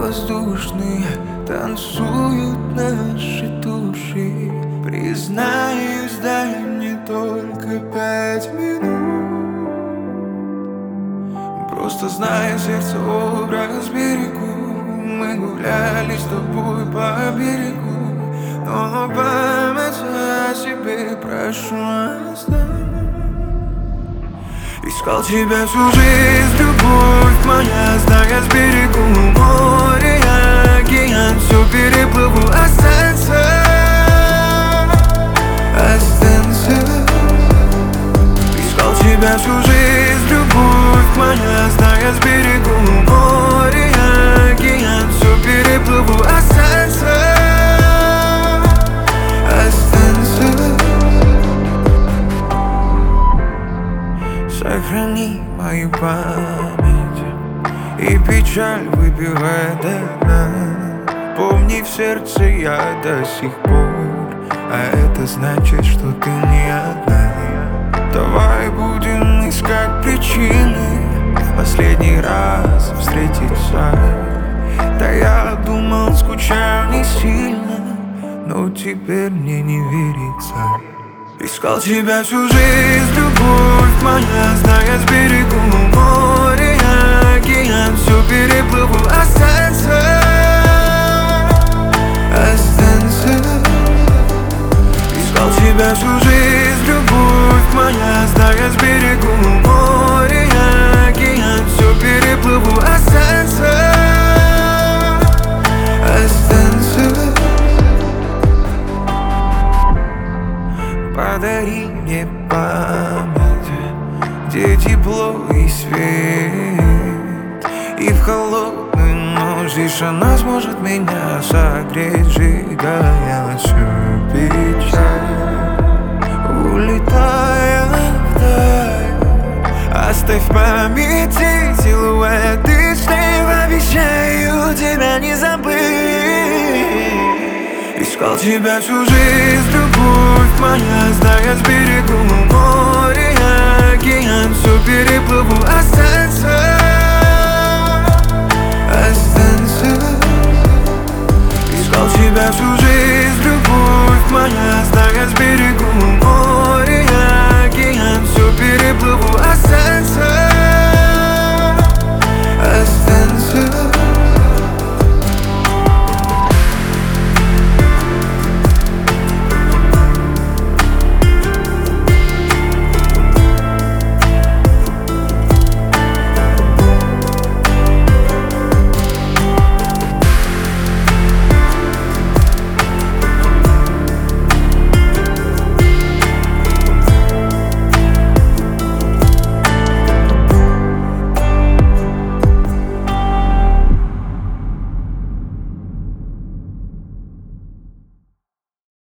воздушные танцуют наши души. Признаюсь, дай мне только 5 минут. Просто зная сердце образ берегу. Мы гуляли с тобой по берегу, но память о себе прошу оставь. Искал тебя всю жизнь, любовь моя, зная с берегу море, океан, все переплыву, останься, останься. Искал тебя всю жизнь, любовь моя, зная с берегу море, океан, все переплыву, останься, останься. Сохрани мою память и печаль выпивай до дна. Помни, в сердце я до сих пор, а это значит, что ты не одна. Давай будем искать причины в последний раз встретиться. Да я думал, скучал не сильно, но теперь мне не верится. Искал тебя всю жизнь, любовь моя, зная с берегу море, океан, все переплыву, останься, останься. Искал тебя всю жизнь, любовь моя, зная с берегу море, океан, все переплыву, останься, останься. Подари мне память, где тепло и свет, и в холодную ночь тишина сможет меня согреть, сжигая всю печаль. Улетая вдаль, оставь в памяти силуэты снов, обещаю тебя не забыть. Искал тебя всю жизнь, любовь моя, зная с берегу море, океан, все переплыву, останься, останься.